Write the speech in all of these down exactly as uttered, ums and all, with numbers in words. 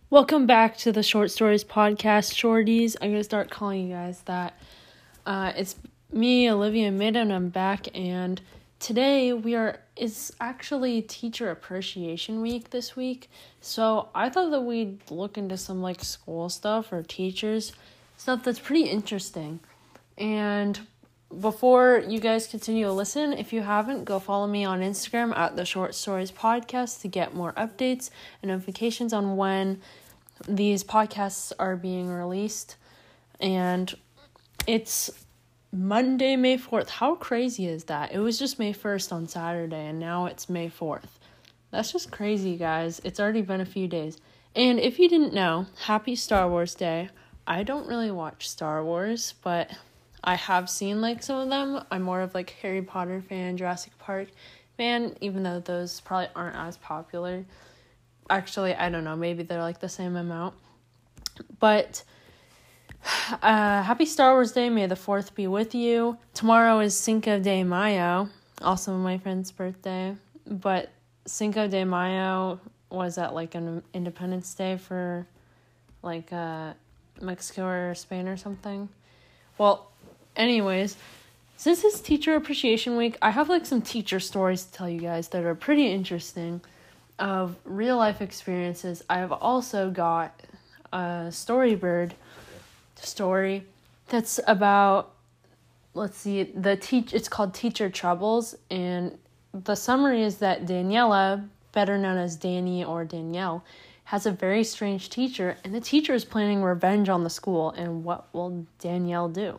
Welcome back to the Short Stories Podcast, Shorties. I'm going to start calling you guys that. Uh, it's me, Olivia Mid, and I'm back, and today we are, it's actually Teacher Appreciation Week this week, so I thought that we'd look into some, like, school stuff or teachers, stuff that's pretty interesting. And before you guys continue to listen, if you haven't, go follow me on Instagram at the Short Stories Podcast to get more updates and notifications on when these podcasts are being released. And it's Monday, May fourth. How crazy is that? It was just May first on Saturday, and now it's May fourth. That's just crazy, guys. It's already been a few days. And if you didn't know, happy Star Wars Day. I don't really watch Star Wars, but I have seen, like, some of them. I'm more of, like, Harry Potter fan, Jurassic Park fan, even though those probably aren't as popular. Actually, I don't know. Maybe they're, like, the same amount. But, uh, happy Star Wars Day. May the fourth be with you. Tomorrow is Cinco de Mayo, also my friend's birthday. But Cinco de Mayo was at, like, an Independence Day for, like, uh, Mexico or Spain or something. Well, anyways, since it's Teacher Appreciation Week, I have, like, some teacher stories to tell you guys that are pretty interesting of real-life experiences. I have also got a Storybird story that's about, let's see, the teach. It's called Teacher Troubles, and the summary is that Daniela, better known as Danny or Danielle, has a very strange teacher, and the teacher is planning revenge on the school, and what will Danielle do?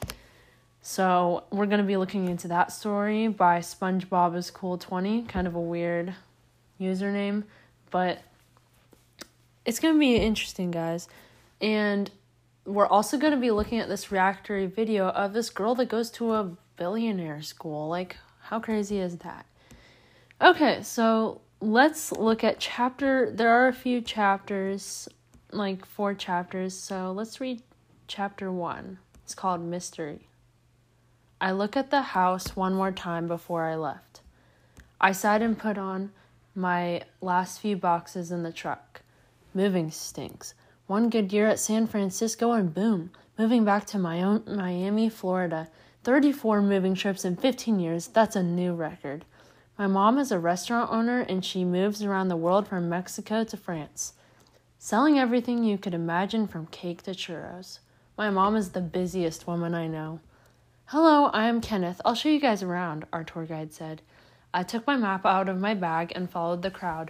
So we're going to be looking into that story by SpongeBob is Cool twenty, kind of a weird username, but it's going to be interesting, guys. And we're also going to be looking at this reactory video of this girl that goes to a billionaire school. Like, how crazy is that? Okay, so let's look at chapter, there are a few chapters, like four chapters, so let's read chapter one. It's called Mystery. I look at the house one more time before I left. I sighed and put on my last few boxes in the truck. Moving stinks. One good year at San Francisco and boom, moving back to my own Miami, Florida. thirty-four moving trips in fifteen years, that's a new record. My mom is a restaurant owner, and she moves around the world from Mexico to France, selling everything you could imagine from cake to churros. My mom is the busiest woman I know. Hello, I am Kenneth. I'll show you guys around, our tour guide said. I took my map out of my bag and followed the crowd.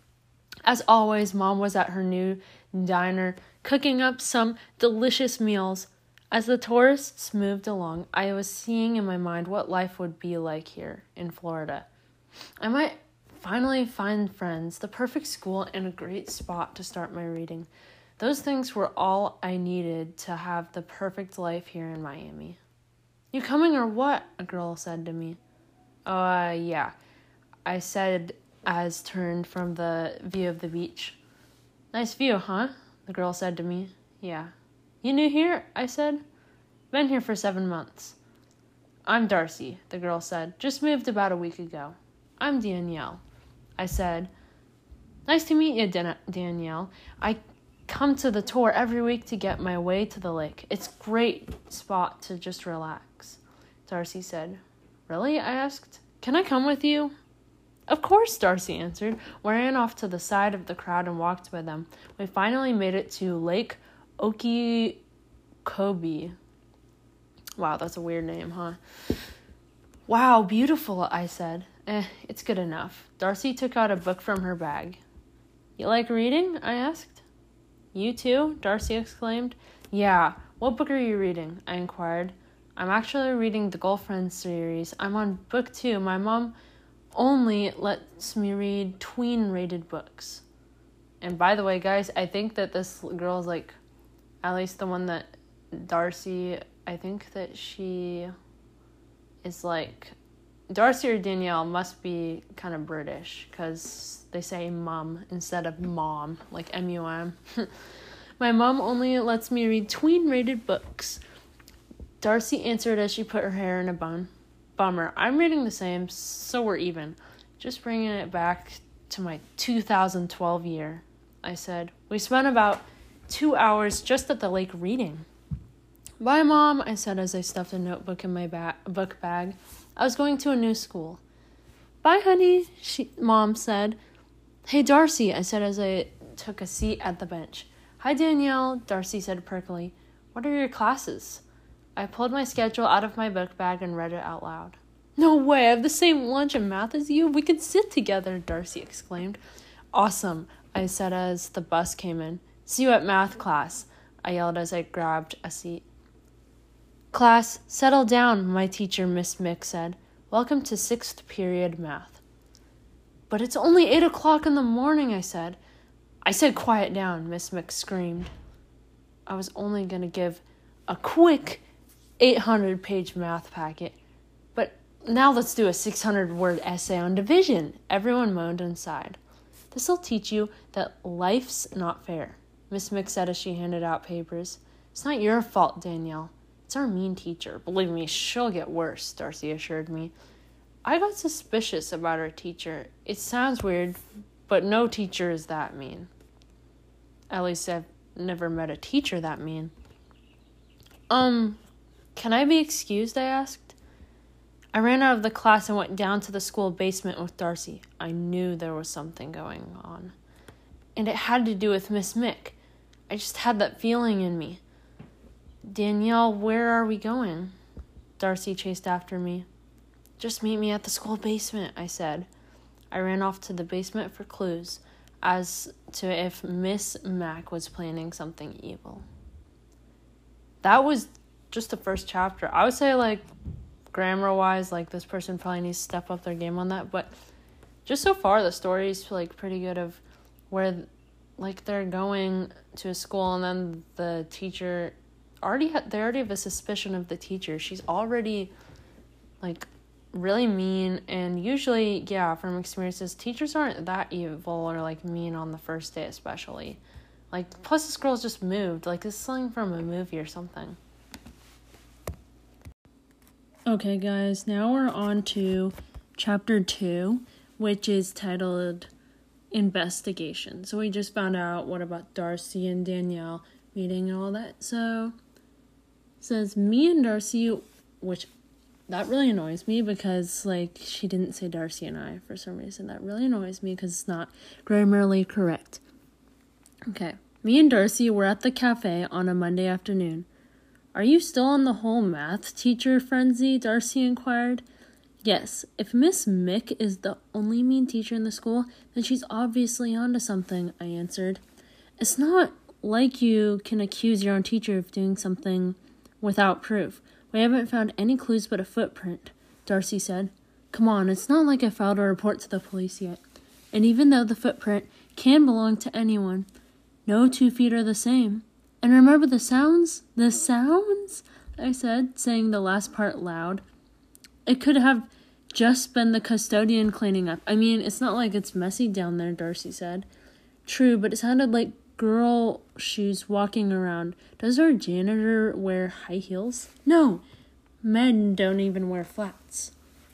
As always, Mom was at her new diner, cooking up some delicious meals. As the tourists moved along, I was seeing in my mind what life would be like here in Florida. I might finally find friends, the perfect school, and a great spot to start my reading. Those things were all I needed to have the perfect life here in Miami. You coming or what? A girl said to me. Uh, yeah, I said as turned from the view of the beach. Nice view, huh? The girl said to me. Yeah. You new here? I said. Been here for seven months. I'm Darcy, the girl said. Just moved about a week ago. I'm Danielle. I said, nice to meet you, Dan- Danielle. I come to the tour every week to get my way to the lake. It's a great spot to just relax. Darcy said, really? I asked. Can I come with you? Of course, Darcy answered. We ran off to the side of the crowd and walked by them. We finally made it to Lake Okeechobee. Wow, that's a weird name, huh? Wow, beautiful, I said. Eh, it's good enough. Darcy took out a book from her bag. You like reading? I asked. You too? Darcy exclaimed. Yeah. What book are you reading? I inquired. I'm actually reading the Girlfriend series. I'm on book two. My mom only lets me read tween-rated books. And by the way, guys, I think that this girl is, like, at least the one that Darcy, I think that she is, like, Darcy or Danielle must be kind of British, because they say mum instead of mom, like M U M. My mom only lets me read tween-rated books. Darcy answered as she put her hair in a bun. Bummer. I'm reading the same, so we're even. Just bringing it back to my two thousand twelve year. I said. We spent about two hours just at the lake reading. Bye, Mom, I said as I stuffed a notebook in my ba- book bag. I was going to a new school. Bye, honey, she, Mom said. Hey, Darcy, I said as I took a seat at the bench. Hi, Danielle, Darcy said perkily. What are your classes? I pulled my schedule out of my book bag and read it out loud. No way, I have the same lunch and math as you. We could sit together, Darcy exclaimed. Awesome, I said as the bus came in. See you at math class, I yelled as I grabbed a seat. Class, settle down, my teacher, Miss Mick, said. Welcome to sixth period math. But it's only eight o'clock in the morning, I said. I said quiet down, Miss Mick screamed. I was only going to give a quick eight hundred page math packet. But now let's do a six hundred word essay on division, everyone moaned and sighed. This'll teach you that life's not fair, Miss Mick said as she handed out papers. It's not your fault, Danielle. It's our mean teacher. Believe me, she'll get worse, Darcy assured me. I got suspicious about our teacher. It sounds weird, but no teacher is that mean. At least I've never met a teacher that mean. Um, can I be excused, I asked. I ran out of the class and went down to the school basement with Darcy. I knew there was something going on. And it had to do with Miss Mick. I just had that feeling in me. Danielle, where are we going? Darcy chased after me. Just meet me at the school basement, I said. I ran off to the basement for clues as to if Miss Mack was planning something evil. That was just the first chapter. I would say, like, grammar-wise, like, this person probably needs to step up their game on that. But just so far, the story's, like, pretty good of where, like, they're going to a school and then the teacher already had, they already have a suspicion of the teacher. She's already, like, really mean, and usually, yeah, from experiences, teachers aren't that evil or, like, mean on the first day especially. Like, plus this girl's just moved. Like, this is something from a movie or something. Okay, guys, now we're on to chapter two, which is titled Investigation. So we just found out what about Darcy and Danielle meeting and all that. So it says, me and Darcy, which that really annoys me because, like, she didn't say Darcy and I for some reason. That really annoys me because it's not grammarly correct. Okay. Me and Darcy were at the cafe on a Monday afternoon. Are you still on the whole math teacher frenzy? Darcy inquired. Yes. If Miss Mick is the only mean teacher in the school, then she's obviously onto something, I answered. It's not like you can accuse your own teacher of doing something without proof. We haven't found any clues but a footprint, Darcy said. Come on, it's not like I filed a report to the police yet. And even though the footprint can belong to anyone, no two feet are the same. And remember the sounds? The sounds? I said, saying the last part loud. It could have just been the custodian cleaning up. I mean, it's not like it's messy down there, Darcy said. True, but it sounded like girl shoes walking around. Does our janitor wear high heels? No, men don't even wear flats.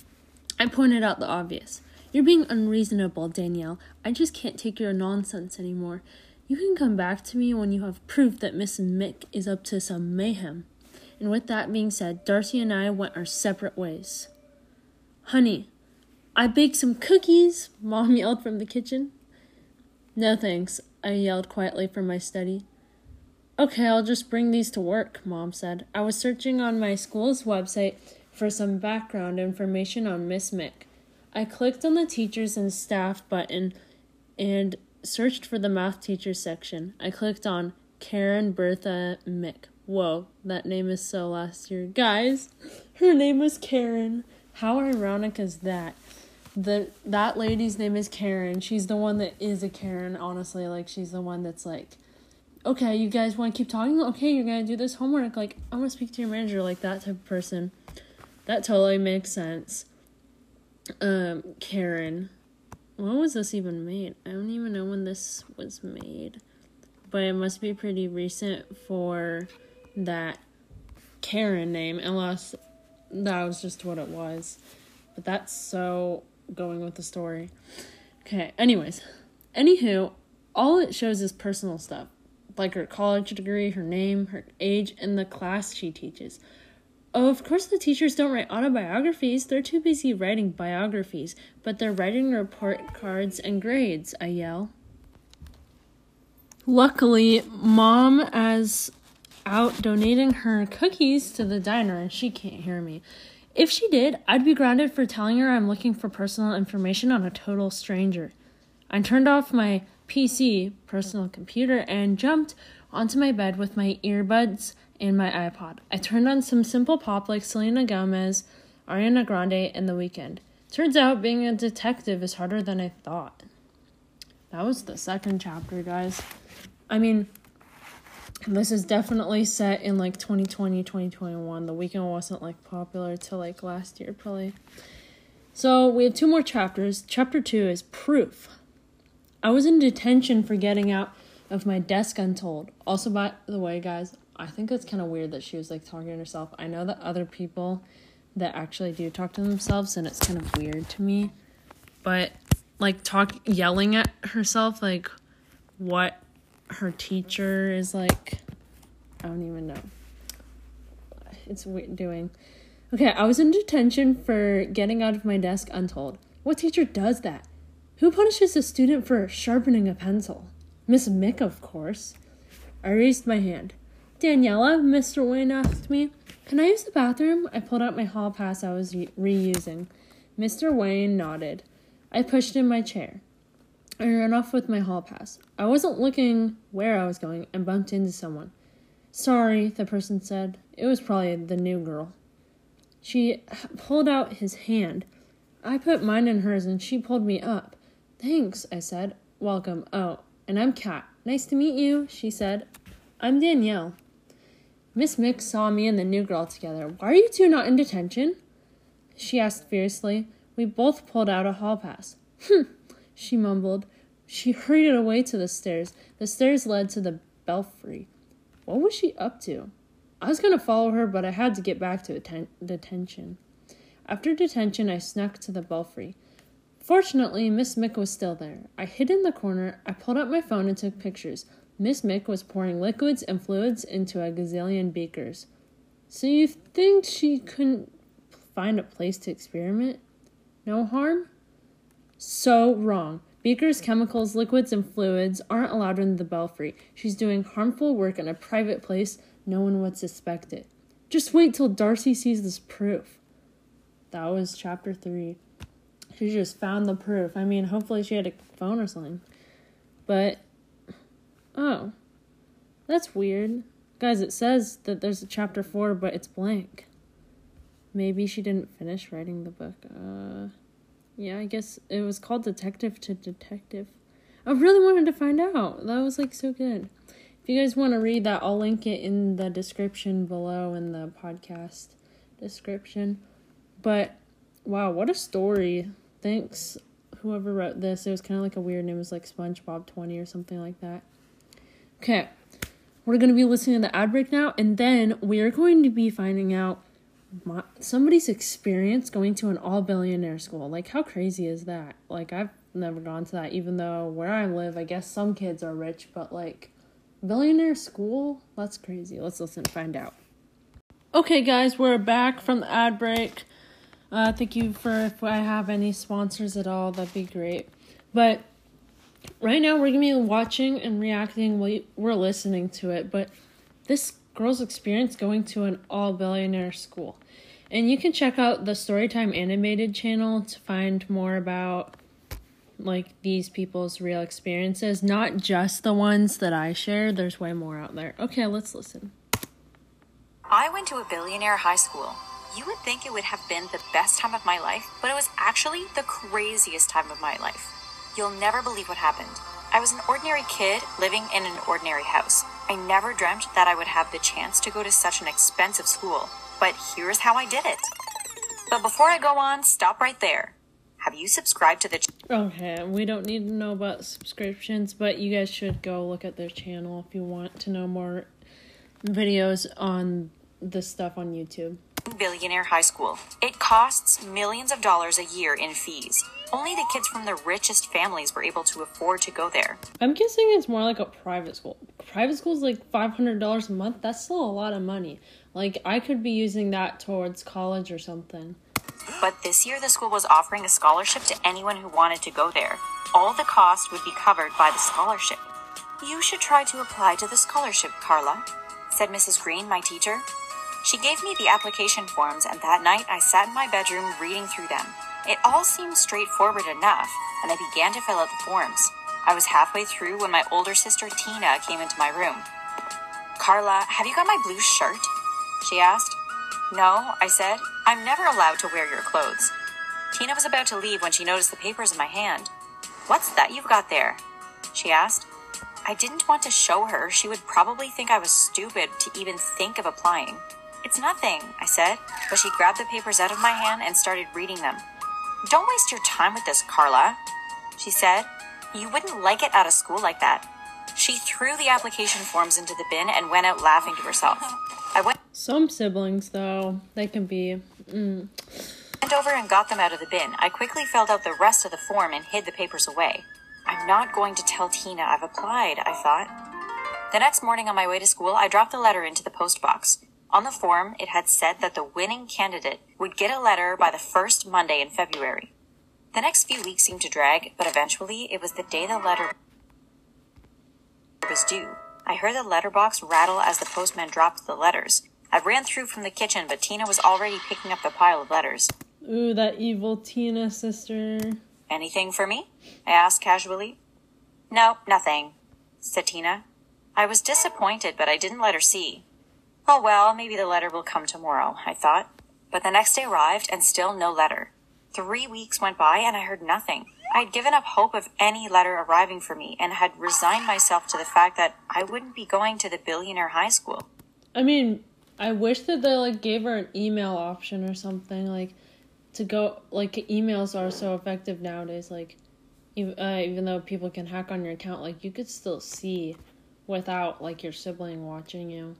I pointed out the obvious. You're being unreasonable, Danielle. I just can't take your nonsense anymore. You can come back to me when you have proof that Miss Mick is up to some mayhem. And with that being said, Darcy and I went our separate ways. Honey, I baked some cookies, Mom yelled from the kitchen. No thanks, I yelled quietly from my study. Okay, I'll just bring these to work, Mom said. I was searching on my school's website for some background information on Miss Mick. I clicked on the teachers and staff button and searched for the math teacher section. I clicked on Karen Bertha Mick. Whoa, that name is so last year. Guys, her name was Karen. How ironic is that? The that lady's name is Karen. She's the one that is a Karen, honestly. Like, she's the one that's like, okay, you guys want to keep talking? Okay, you're going to do this homework. Like, I want to speak to your manager, like that type of person. That totally makes sense. Um, Karen. When was this even made? I don't even know when this was made. But it must be pretty recent for that Karen name, unless that was just what it was. But that's so going with the story. Okay, anyways. Anywho, all it shows is personal stuff, like her college degree, her name, her age, and the class she teaches. Oh, of course the teachers don't write autobiographies. They're too busy writing biographies, but they're writing report cards and grades, I yell. Luckily, Mom is out donating her cookies to the diner, and she can't hear me. If she did, I'd be grounded for telling her I'm looking for personal information on a total stranger. I turned off my P C, personal computer, and jumped onto my bed with my earbuds and my iPod. I turned on some simple pop like Selena Gomez, Ariana Grande, and The Weeknd. Turns out being a detective is harder than I thought. That was the second chapter, guys. I mean, this is definitely set in like twenty twenty, twenty twenty-one. The Weeknd wasn't like popular till like last year, probably. So we have two more chapters. Chapter two is proof. I was in detention for getting out of my desk untold. Also, by the way, guys, I think it's kind of weird that she was like talking to herself. I know that other people that actually do talk to themselves, and it's kind of weird to me. But like talk yelling at herself, like what her teacher is like, I don't even know. It's weird doing. Okay, I was in detention for getting out of my desk untold. What teacher does that? Who punishes a student for sharpening a pencil? Miss Mick, of course. I raised my hand. Daniela, Mister Wayne asked me, can I use the bathroom? I pulled out my hall pass I was re- reusing. Mister Wayne nodded. I pushed in my chair. I ran off with my hall pass. I wasn't looking where I was going and bumped into someone. Sorry, the person said. It was probably the new girl. She pulled out his hand. I put mine in hers and she pulled me up. Thanks, I said. Welcome. Oh, and I'm Kat. Nice to meet you, she said. I'm Danielle. Miss Mick saw me and the new girl together. Why are you two not in detention? She asked fiercely. We both pulled out a hall pass. Hm, she mumbled. She hurried away to the stairs. The stairs led to the belfry. What was she up to? I was going to follow her, but I had to get back to atten- detention. After detention, I snuck to the belfry. Fortunately, Miss Mick was still there. I hid in the corner. I pulled out my phone and took pictures. Miss Mick was pouring liquids and fluids into a gazillion beakers. So you think she couldn't find a place to experiment? No harm? So wrong. Beakers, chemicals, liquids, and fluids aren't allowed in the belfry. She's doing harmful work in a private place. No one would suspect it. Just wait till Darcy sees this proof. That was chapter three. She just found the proof. I mean, hopefully she had a phone or something. But, oh, that's weird. Guys, it says that there's a chapter four, but it's blank. Maybe she didn't finish writing the book. Uh, yeah, I guess it was called Detective to Detective. I really wanted to find out. That was, like, so good. If you guys want to read that, I'll link it in the description below in the podcast description. But, wow, what a story. Thanks, whoever wrote this. It was kind of like a weird name. It was like SpongeBob twenty or something like that. Okay, we're going to be listening to the ad break now, and then we are going to be finding out my, somebody's experience going to an all-billionaire school. Like, how crazy is that? Like, I've never gone to that, even though where I live, I guess some kids are rich, but, like, billionaire school? That's crazy. Let's listen and find out. Okay, guys, we're back from the ad break. Uh, thank you for, if I have any sponsors at all, that'd be great. But right now we're going to be watching and reacting while we're listening to it. But this girl's experience going to an all-billionaire school. And you can check out the Storytime Animated channel to find more about, like, these people's real experiences. Not just the ones that I share. There's way more out there. Okay, let's listen. I went to a billionaire high school. You would think it would have been the best time of my life, but it was actually the craziest time of my life. You'll never believe what happened. I was an ordinary kid living in an ordinary house. I never dreamt that I would have the chance to go to such an expensive school, but here's how I did it. But before I go on, stop right there. Have you subscribed to the ch- Okay, we don't need to know about subscriptions, but you guys should go look at their channel if you want to know more videos on this stuff on YouTube. Billionaire high school. It costs millions of dollars a year in fees. Only the kids from the richest families were able to afford to go there. I'm guessing it's more like a private school. Private school's like five hundred dollars a month. That's still a lot of money. Like, I could be using that towards college or something. But this year, the school was offering a scholarship to anyone who wanted to go there. All the cost would be covered by the scholarship. "You should try to apply to the scholarship, Carla," said Missus Green, my teacher. She gave me the application forms, and that night I sat in my bedroom reading through them. It all seemed straightforward enough, and I began to fill out the forms. I was halfway through when my older sister Tina came into my room. "Carla, have you got my blue shirt?" she asked. "No," I said. "I'm never allowed to wear your clothes." Tina was about to leave when she noticed the papers in my hand. "What's that you've got there?" she asked. I didn't want to show her. She would probably think I was stupid to even think of applying. "It's nothing," I said, but she grabbed the papers out of my hand and started reading them. "Don't waste your time with this, Carla," she said. "You wouldn't like it out of school like that." She threw the application forms into the bin and went out laughing to herself. I went Some siblings, though, they can be... Mm. went over and got them out of the bin. I quickly filled out the rest of the form and hid the papers away. I'm not going to tell Tina I've applied, I thought. The next morning on my way to school, I dropped the letter into the post box. On the form, it had said that the winning candidate would get a letter by the first Monday in February. The next few weeks seemed to drag, but eventually it was the day the letter was due. I heard the letterbox rattle as the postman dropped the letters. I ran through from the kitchen, but Tina was already picking up the pile of letters. Ooh, that evil Tina sister. "Anything for me?" I asked casually. "No, nothing," said Tina. I was disappointed, but I didn't let her see. Oh well, maybe the letter will come tomorrow, I thought. But the next day arrived and still no letter. Three weeks went by and I heard nothing. I had given up hope of any letter arriving for me and had resigned myself to the fact that I wouldn't be going to the billionaire high school. I mean, I wish that they, like, gave her an email option or something, like, to go, like, emails are so effective nowadays, like, even, uh, even though people can hack on your account, like, you could still see without, like, your sibling watching you.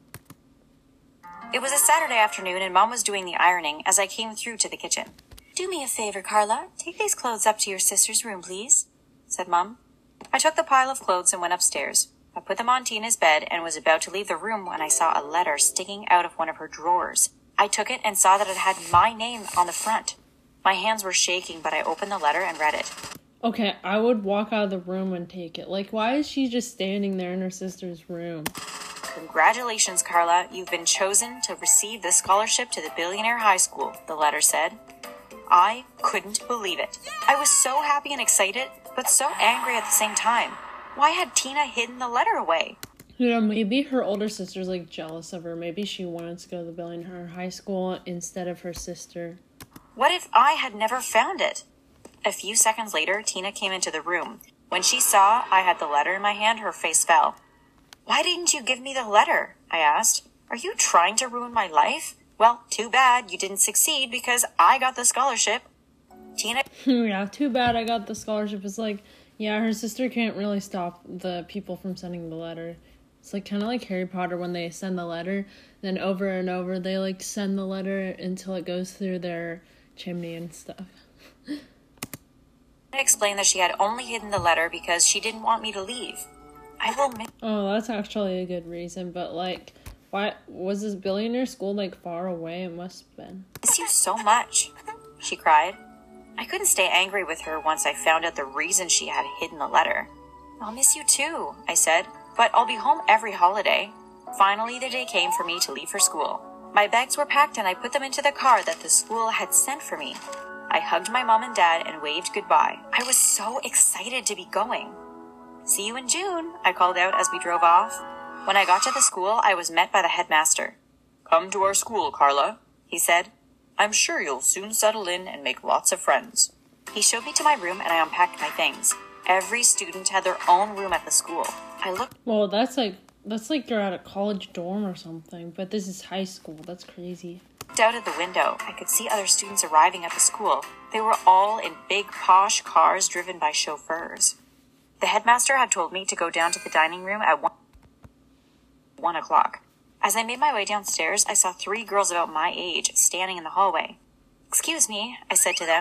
It was a Saturday afternoon and Mom was doing the ironing as I came through to the kitchen. "Do me a favor, Carla. Take these clothes up to your sister's room, please," said Mom. I took the pile of clothes and went upstairs. I put them on Tina's bed and was about to leave the room when I saw a letter sticking out of one of her drawers. I took it and saw that it had my name on the front. My hands were shaking, but I opened the letter and read it. Okay, I would walk out of the room and take it. Like, why is she just standing there in her sister's room? "Congratulations, Carla. You've been chosen to receive the scholarship to the billionaire high school," the letter said. I couldn't believe it. I was so happy and excited, but so angry at the same time. Why had Tina hidden the letter away? You know, maybe her older sister's, like, jealous of her. Maybe she wanted to go to the billionaire high school instead of her sister. What if I had never found it? A few seconds later, Tina came into the room. When she saw I had the letter in my hand, her face fell. "Why didn't you give me the letter?" I asked. "Are you trying to ruin my life? Well, too bad you didn't succeed because I got the scholarship." Tina... Yeah, too bad I got the scholarship. It's like, yeah, her sister can't really stop the people from sending the letter. It's like kind of like Harry Potter when they send the letter, then over and over they, like, send the letter until it goes through their chimney and stuff. I explained that she had only hidden the letter because she didn't want me to leave. I will miss... Oh, that's actually a good reason, but, like, why was this billionaire school, like, far away? It must have been. miss you so much, she cried. I couldn't stay angry with her once I found out the reason she had hidden the letter. "I'll miss you too," I said, "but I'll be home every holiday." Finally, the day came for me to leave for school. My bags were packed and I put them into the car that the school had sent for me. I hugged my mom and dad and waved goodbye. I was so excited to be going. "See you in June," I called out as we drove off. When I got to the school, I was met by the headmaster. "Come to our school, Carla," he said. "I'm sure you'll soon settle in and make lots of friends." He showed me to my room and I unpacked my things. Every student had their own room at the school. I looked... Well, that's like, that's like you're at a college dorm or something, but this is high school. That's crazy. out of the window. I could see other students arriving at the school. They were all in big, posh cars driven by chauffeurs. The headmaster had told me to go down to the dining room at one, one o'clock. As I made my way downstairs, I saw three girls about my age standing in the hallway. "Excuse me," I said to them.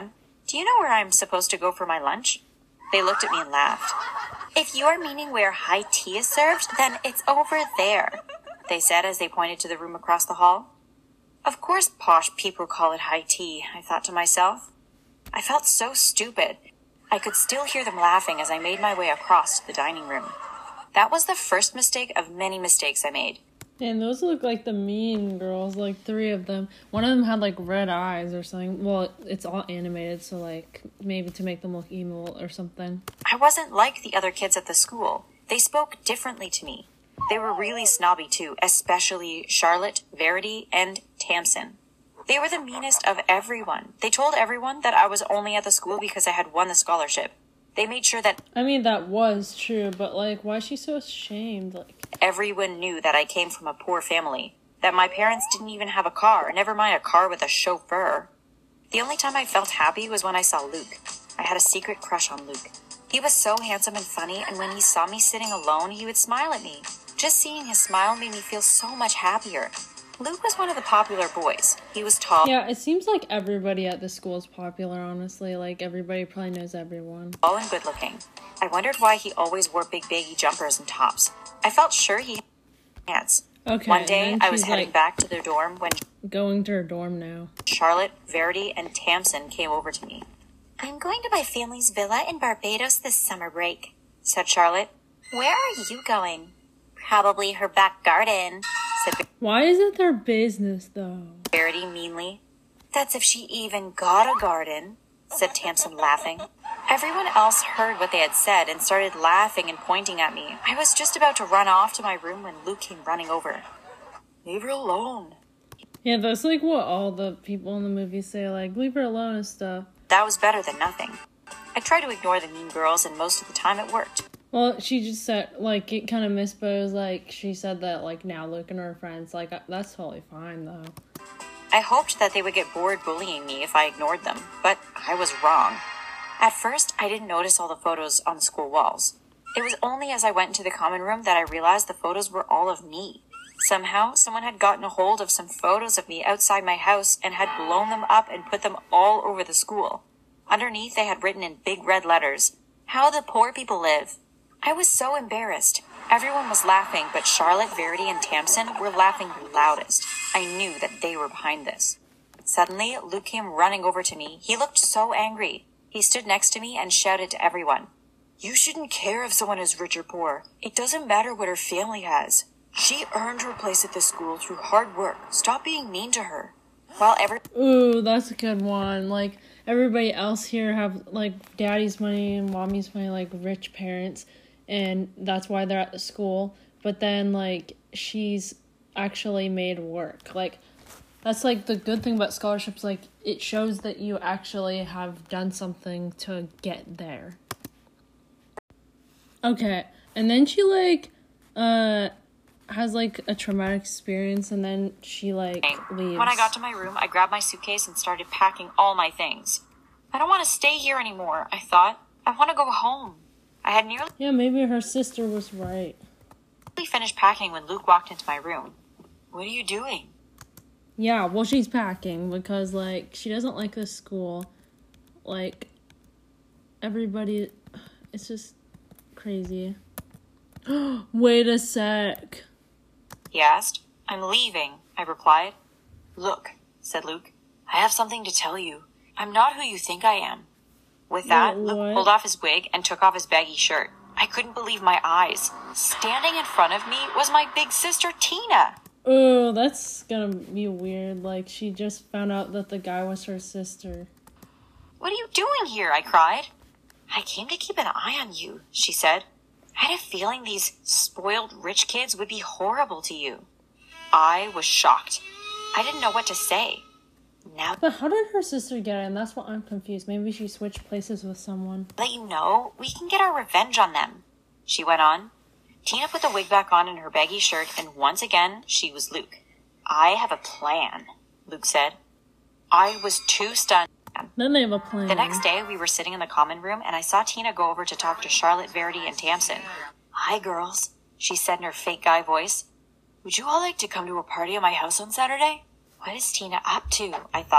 Do you know where I'm supposed to go for my lunch? They looked at me and laughed. If you're meaning where high tea is served, then it's over there, they said as they pointed to the room across the hall. Of course posh people call it high tea, I thought to myself. I felt so stupid. I could still hear them laughing as I made my way across to the dining room. That was the first mistake of many mistakes I made. And those look like the Mean Girls, like three of them. One of them had like red eyes or something. Well, it's all animated, so like maybe to make them look evil or something. I wasn't like the other kids at the school. They spoke differently to me. They were really snobby too, especially Charlotte, Verity, and Tamsin. They were the meanest of everyone. They told everyone that I was only at the school because I had won the scholarship. They made sure that... I mean, that was true, but like, why is she so ashamed? Like, everyone knew that I came from a poor family, that my parents didn't even have a car, never mind a car with a chauffeur. The only time I felt happy was when I saw Luke. I had a secret crush on Luke. He was so handsome and funny, and when he saw me sitting alone, he would smile at me. Just seeing his smile made me feel so much happier. Luke was one of the popular boys. He was tall. Yeah, it seems like everybody at the school is popular, honestly. Like, everybody probably knows everyone. Tall and good-looking. I wondered why he always wore big baggy jumpers and tops. I felt sure he had pants. Okay. One day, I was heading like, back to their dorm when... Going to her dorm now. Charlotte, Verity, and Tamsin came over to me. I'm going to my family's villa in Barbados this summer break, said Charlotte. Where are you going? Probably her back garden, said... Why is it their business, though? Verity meanly. That's if she even got a garden, said Tamsin, laughing. Everyone else heard what they had said and started laughing and pointing at me. I was just about to run off to my room when Luke came running over. Leave her alone. Yeah, that's like what all the people in the movie say, like, leave her alone and stuff. That was better than nothing. I tried to ignore the mean girls, and most of the time it worked. Well, she just said, like, it kind of misposed, like, she said that, like, now Luke and her friends, like, that's totally fine, though. I hoped that they would get bored bullying me if I ignored them, but I was wrong. At first, I didn't notice all the photos on the school walls. It was only as I went into the common room that I realized the photos were all of me. Somehow, someone had gotten a hold of some photos of me outside my house and had blown them up and put them all over the school. Underneath, they had written in big red letters, "How the poor people live." I was so embarrassed. Everyone was laughing, but Charlotte, Verity, and Tamsin were laughing loudest. I knew that they were behind this. Suddenly, Luke came running over to me. He looked so angry. He stood next to me and shouted to everyone, "You shouldn't care if someone is rich or poor. It doesn't matter what her family has. She earned her place at this school through hard work. Stop being mean to her." While every- Ooh, that's a good one. Like, everybody else here have, like, daddy's money and mommy's money, like, rich parents, and that's why they're at the school. But then, like, she's actually made work. Like, that's, like, the good thing about scholarships. Like, it shows that you actually have done something to get there. Okay, and then she, like, uh... has, like, a traumatic experience, and then she, like, leaves. When I got to my room, I grabbed my suitcase and started packing all my things. I don't want to stay here anymore, I thought. I want to go home. I had nearly Yeah, maybe her sister was right. finished packing when Luke walked into my room. What are you doing? Yeah, well, she's packing because, like, she doesn't like this school. Like, everybody, it's just crazy. Wait a sec. He asked. I'm leaving, I replied. Look, said Luke, I have something to tell you. I'm not who you think I am. With that, Wait, Luke what? pulled off his wig and took off his baggy shirt. I couldn't believe my eyes. Standing in front of me was my big sister, Tina. Oh, that's gonna be weird. Like, she just found out that the guy was her sister. What are you doing here? I cried. I came to keep an eye on you, she said. I had a feeling these spoiled rich kids would be horrible to you. I was shocked. I didn't know what to say. Now But how did her sister get in? That's what I'm confused. Maybe she switched places with someone. let you know, we can get our revenge on them, she went on. Tina put the wig back on in her baggy shirt, and once again, she was Luke. I have a plan, Luke said. I was too stunned. Then they have a plan. The next day, we were sitting in the common room, and I saw Tina go over to talk to Charlotte, Verity, and Tamsin. Hi, girls, she said in her fake guy voice. Would you all like to come to a party at my house on Saturday? What is Tina up to? I thought.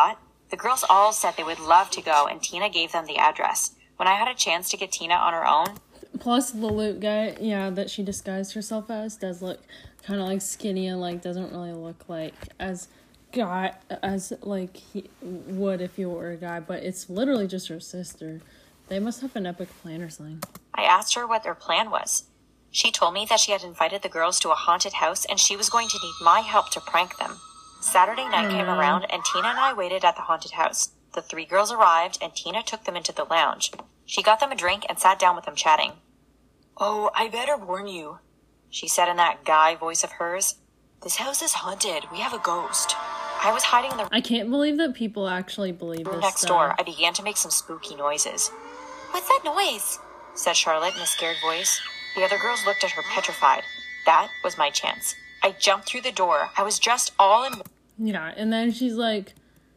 The girls all said they would love to go, and Tina gave them the address. When I had a chance to get Tina on her own... Plus, the Luke guy, yeah, that she disguised herself as, does look kind of, like, skinny and, like, doesn't really look like as guy, as, like, he would if you were a guy, but it's literally just her sister. They must have an epic plan or something. I asked her what their plan was. She told me that she had invited the girls to a haunted house, and she was going to need my help to prank them. Saturday night came around, and Tina and I waited at the haunted house. The three girls arrived, and Tina took them into the lounge. She got them a drink and sat down with them chatting. "Oh, I better warn you," she said in that guy voice of hers. "This house is haunted. We have a ghost." I was hiding in the I can't believe that people actually believe room this next stuff. door. I began to make some spooky noises. "What's that noise?" said Charlotte in a scared voice. The other girls looked at her petrified. That was my chance. I jumped through the door. I was dressed all in... Yeah, and then she's like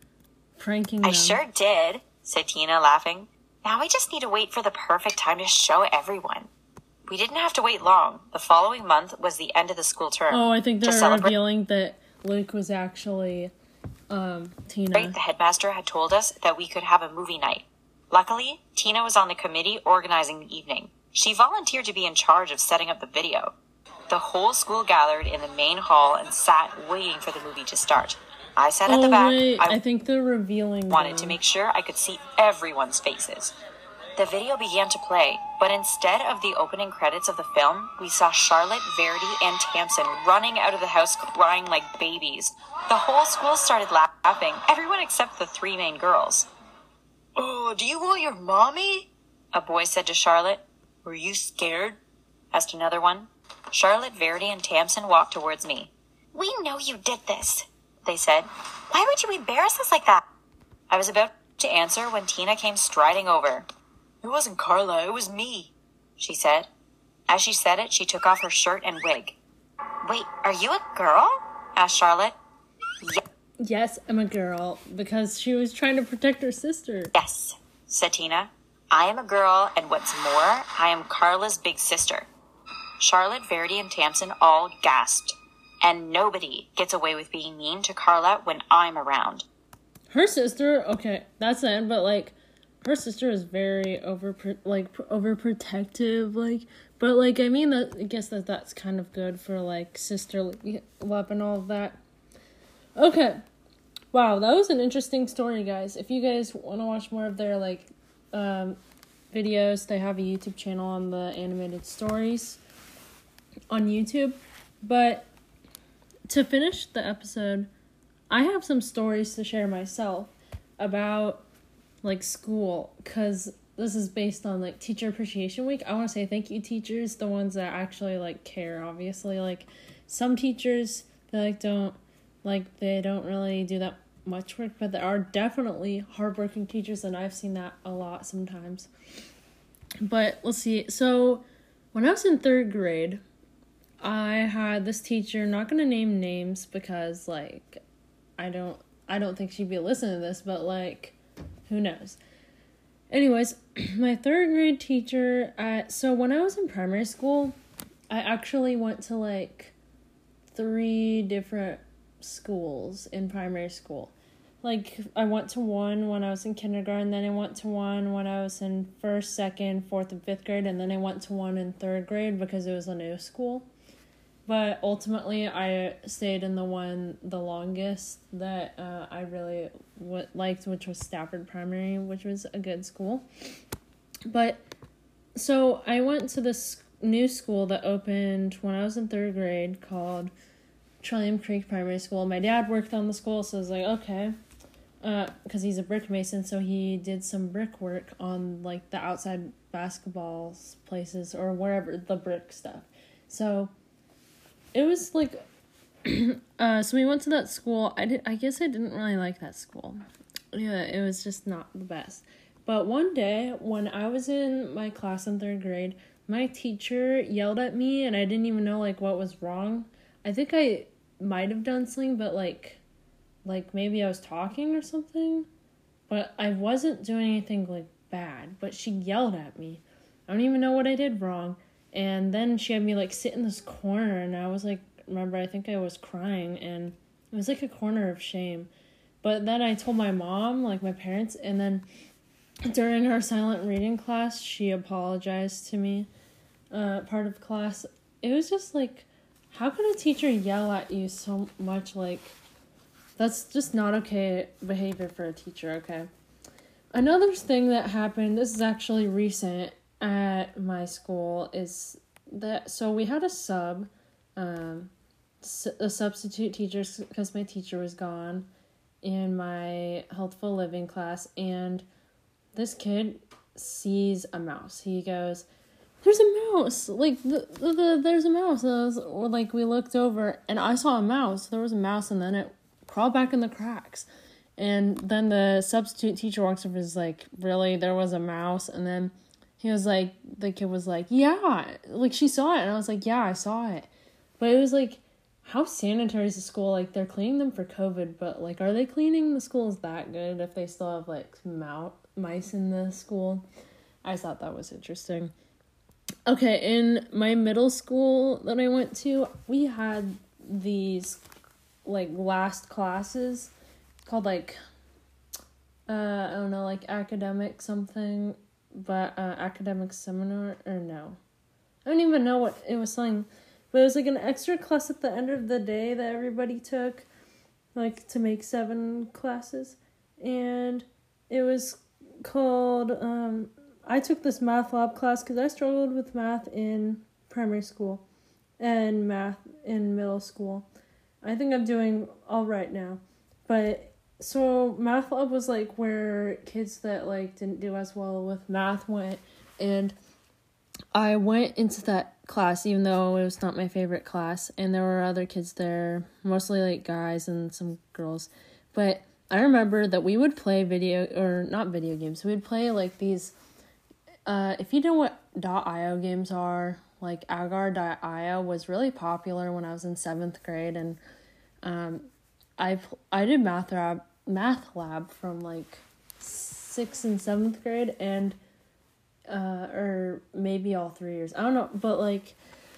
pranking them. "I sure did," said Tina, laughing. "Now I just need to wait for the perfect time to show everyone." We didn't have to wait long. The following month was the end of the school term. Oh, I think To they're celebrate- revealing that Luke was actually um, Tina. The headmaster had told us that we could have a movie night. Luckily, Tina was on the committee organizing the evening. She volunteered to be in charge of setting up the video. The whole school gathered in the main hall and sat waiting for the movie to start. I sat at Oh, the back. wait, I, I think they're revealing wanted them. to make sure I could see everyone's faces. The video began to play, but instead of the opening credits of the film, we saw Charlotte, Verity, and Tamsin running out of the house crying like babies. The whole school started laughing, everyone except the three main girls. "Oh, do you want your mommy?" a boy said to Charlotte. "Were you scared?" asked another one. Charlotte, Verity, and Tamsin walked towards me. "We know you did this," they said. "Why would you embarrass us like that?" I was about to answer when Tina came striding over. "It wasn't Carla, it was me," she said. As she said it, she took off her shirt and wig. "Wait, are you a girl?" asked Charlotte. "Ye- Yes, I'm a girl, because she was trying to protect her sister. Yes, said Tina. "I am a girl, and what's more, I am Carla's big sister." Charlotte, Verity, and Tamsin all gasped. And nobody gets away with being mean to Carla when I'm around. Her sister, okay, that's it, but, like, her sister is very over, like, overprotective, like, but, like, I mean, that, I guess that that's kind of good for, like, sisterly love and all of that. Okay, wow, that was an interesting story, guys. If you guys want to watch more of their, like, um, videos, they have a YouTube channel on the animated stories on YouTube, but to finish the episode, I have some stories to share myself about, like, school, because this is based on, like, Teacher Appreciation Week. I want to say thank you, teachers, the ones that actually, like, care, obviously. Like, some teachers, they, like, don't, like, they don't really do that much work, but there are definitely hardworking teachers, and I've seen that a lot sometimes. But, let's see, so, when I was in third grade, I had this teacher, not going to name names, because, like, I don't, I don't think she'd be listening to this, but, like, who knows. Anyways, my third grade teacher at, so when I was in primary school, I actually went to, like, three different schools in primary school. Like, I went to one when I was in kindergarten, then I went to one when I was in first, second, fourth, and fifth grade, and then I went to one in third grade because it was a new school. But ultimately, I stayed in the one the longest that uh, I really w- liked, which was Stafford Primary, which was a good school. But, so I went to this new school that opened when I was in third grade called Trillium Creek Primary School. My dad worked on the school, so I was like, okay. Because uh, he's a brick mason, so he did some brick work on, like, the outside basketball places or wherever, the brick stuff. So it was like, uh, so we went to that school. I did. I guess I didn't really like that school. Yeah, it was just not the best. But one day, when I was in my class in third grade, my teacher yelled at me, and I didn't even know, like, what was wrong. I think I might have done something, but, like, like, maybe I was talking or something. But I wasn't doing anything, like, bad. But she yelled at me. I don't even know what I did wrong. And then she had me, like, sit in this corner, and I was, like, remember, I think I was crying, and it was, like, a corner of shame. But then I told my mom, like my parents, and then during her silent reading class, she apologized to me, uh, part of class. It was just like, how can a teacher yell at you so much? Like, that's just not okay behavior for a teacher, okay? Another thing that happened, this is actually recent at my school, is that, so we had a sub, um, a substitute teacher, because my teacher was gone, in my healthful living class, and this kid sees a mouse. He goes, there's a mouse, like, the, the, the there's a mouse, and I was, or like, we looked over, and I saw a mouse, there was a mouse, and then it crawled back in the cracks, and then the substitute teacher walks over and is like, really, there was a mouse, and then he was like, the kid was like, yeah, like, she saw it, and I was like, yeah, I saw it, but it was like, how sanitary is the school? Like, they're cleaning them for COVID, but, like, are they cleaning the schools that good if they still have, like, mouse, mice in the school? I just thought that was interesting. Okay, in my middle school that I went to, we had these, like, last classes called, like, uh, I don't know, like, academic something, but, uh, academic seminar, or no. I don't even know what it was saying. But it was like an extra class at the end of the day that everybody took, like, to make seven classes. And it was called, um, I took this math lab class because I struggled with math in primary school and math in middle school. I think I'm doing all right now. But, so math lab was, like, where kids that, like, didn't do as well with math went. And I went into that class, even though it was not my favorite class, and there were other kids there, mostly like guys and some girls, but I remember that we would play video, or not video games, we would play like these, uh, if you know what .io games are, like agar dot io was really popular when I was in seventh grade, and um, I I did math lab, math lab from like sixth and seventh grade, and Uh, or maybe all three years. I don't know, but, like,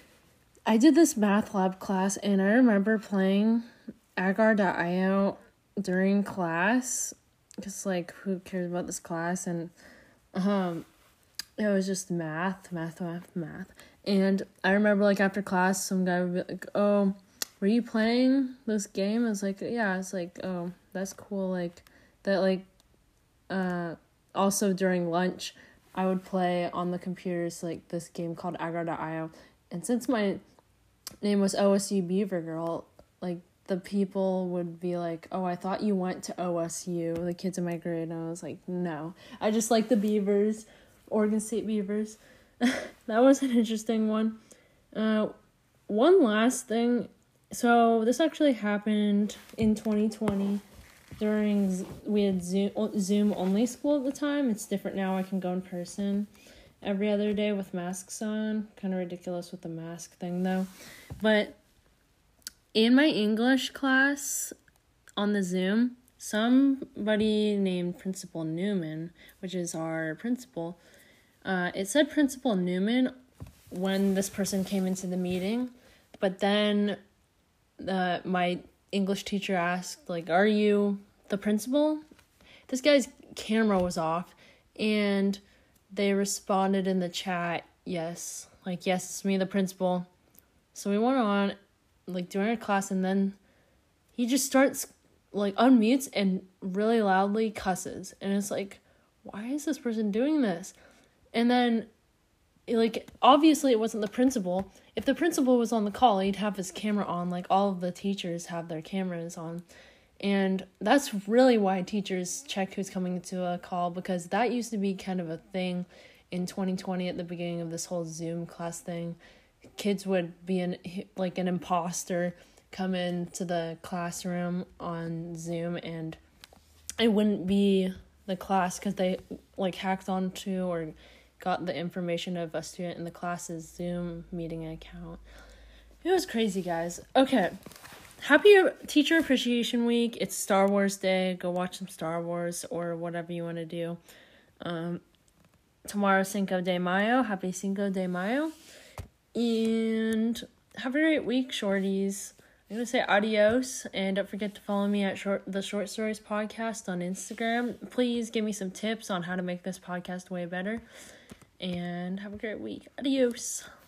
I did this math lab class, and I remember playing agar dot io during class, because, like, who cares about this class, and, um, it was just math, math, math, math, and I remember, like, after class, some guy would be like, oh, were you playing this game? I was like, yeah, it's like, oh, that's cool, like, that, like, uh, also during lunch, I would play on the computers, like, this game called agar dot io, and since my name was O S U Beaver Girl, like, the people would be like, oh, I thought you went to O S U, the kids in my grade, and I was like, no, I just like the Beavers, Oregon State Beavers. That was an interesting one. Uh, one last thing, so this actually happened in twenty twenty, during, we had Zoom, Zoom only school at the time. It's different now. I can go in person every other day with masks on. Kind of ridiculous with the mask thing, though. But in my English class on the Zoom, somebody named Principal Newman, which is our principal, uh, it said Principal Newman when this person came into the meeting. But then uh, my English teacher asked, like, are you the principal? This guy's camera was off, and they responded in the chat, yes, like, yes, it's me, the principal. So we went on, like, during our class, and then he just starts, like, unmutes and really loudly cusses, and it's like, why is this person doing this? And then, like, obviously it wasn't the principal. If the principal was on the call, he'd have his camera on, like all of the teachers have their cameras on. And that's really why teachers check who's coming to a call, because that used to be kind of a thing in twenty twenty at the beginning of this whole Zoom class thing. Kids would be an, like an imposter come into the classroom on Zoom, and it wouldn't be the class because they, like, hacked onto or got the information of a student in the class's Zoom meeting account. It was crazy, guys. Okay. Happy Teacher Appreciation Week. It's Star Wars Day. Go watch some Star Wars or whatever you want to do. Um, tomorrow's Cinco de Mayo. Happy Cinco de Mayo. And have a great week, shorties. I'm going to say adios, and don't forget to follow me at short the Short Stories Podcast on Instagram. Please give me some tips on how to make this podcast way better, and have a great week. Adios.